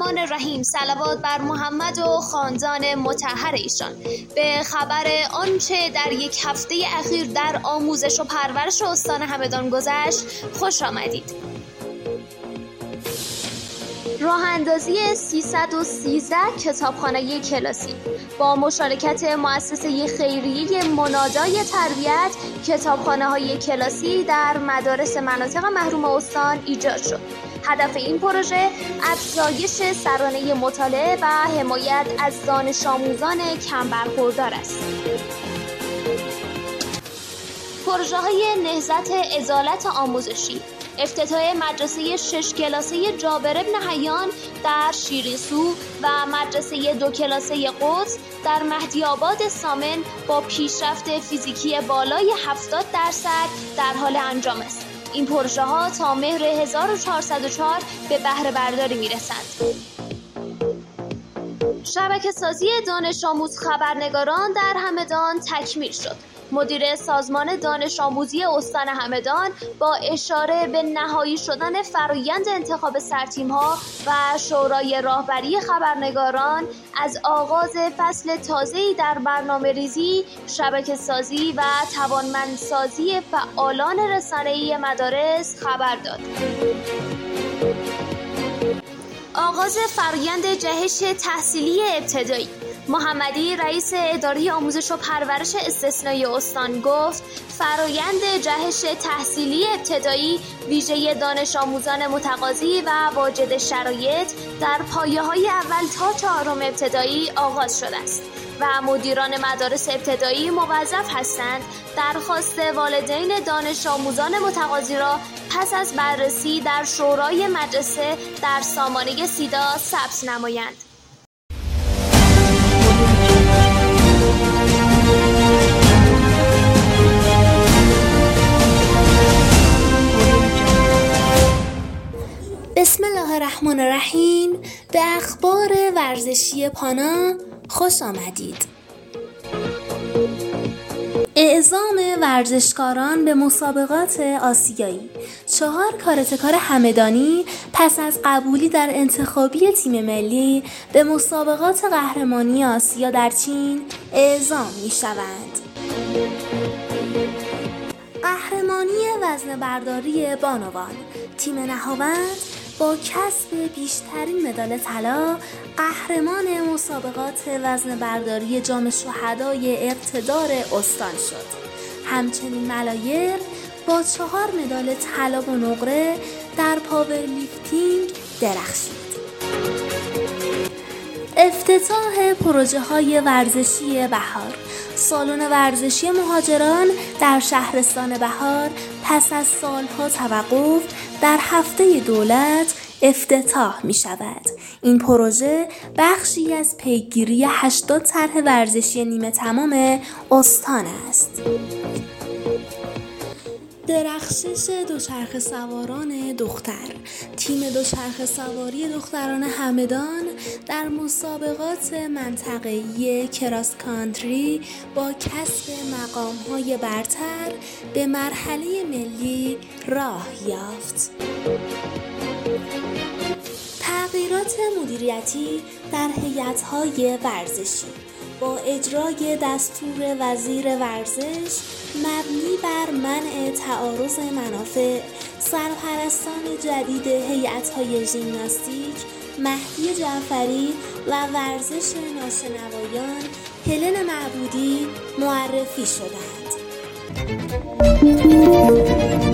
الرحمن الرحیم صلوات بر محمد و خاندان مطهر ایشان. به خبر آنچه در یک هفته اخیر در آموزش و پرورش استان همدان گذشت خوش آمدید. راه اندازی 313 کتابخانه کلاسی با مشارکت مؤسسه خیریه منادای تربیت، کتابخانه‌های کلاسی در مدارس مناطق محروم استان ایجاد شد. هدف این پروژه افزایش سرانه مطالعه و حمایت از دانش آموزان کم برخوردار است. پروژه‌های نهضت عدالت آموزشی، افتتاح مدرسه 6 کلاسه جابر بن حیان در شیرین‌سو و مدرسه 2 کلاسه قدس در مهدی آباد سامن با پیشرفت فیزیکی بالای 70% در حال انجام است. این پروژه ها تا مهر 1404 به بهره برداری میرسند. شبکه سازی دانش آموز خبرنگاران در همدان تکمیل شد. مدیر سازمان دانش آموزی استان همدان با اشاره به نهایی شدن فرایند انتخاب سرتیم‌ها و شورای راهبری خبرنگاران از آغاز فصل تازه‌ای در برنامه‌ریزی، شبکه‌سازی و توانمندسازی فعالان رسانه‌ای مدارس خبر داد. آغاز فرآیند جهش تحصیلی ابتدایی. محمدی رئیس اداره آموزش و پرورش استثنایی استان گفت فرآیند جهش تحصیلی ابتدایی ویژه دانش آموزان متقاضی و واجد شرایط در پایه‌های اول تا 4 ابتدایی آغاز شده است و مدیران مدارس ابتدایی موظف هستند درخواست والدین دانش آموزان متقاضی را پس از بررسی در شورای مدرسه در سامانه سیدا ثبت نمایند. بسم الله الرحمن الرحیم. به اخبار ورزشی پانا خوش آمدید. اعزام ورزشکاران به مسابقات آسیایی. 4 کاراتکار همدانی پس از قبولی در انتخابی تیم ملی به مسابقات قهرمانی آسیا در چین اعزام می‌شوند. قهرمانی وزنه برداری بانوان. تیم نهاوند با کسب بیشترین مدال طلا قهرمان مسابقات وزنه برداری جام شهدای اقتدار استان شد. همچنین ملایر با 4 مدال طلا و نقره در پاورلیفتینگ درخشید. افتتاح پروژه‌های ورزشی بهار. سالن ورزشی مهاجران در شهرستان بهار پس از سالها توقف در هفته دولت افتتاح می شود. این پروژه بخشی از پیگیری 80 طرح ورزشی نیمه تمام استان است. درخشش دوچرخه سواران دختر. تیم دوچرخه سواری دختران همدان در مسابقات منطقه‌ای کراس کانتری با کسب مقام‌های برتر به مرحله ملی راه یافت. تغییرات مدیریتی در هیئت‌های ورزشی با اجرای دستور وزیر ورزش مبنی بر منع تعارض منافع، سرپرستان جدید هیئت‌های ژیمناستیک مهدی جعفری و ورزش ناشنوایان هلن معبودی معرفی شدند.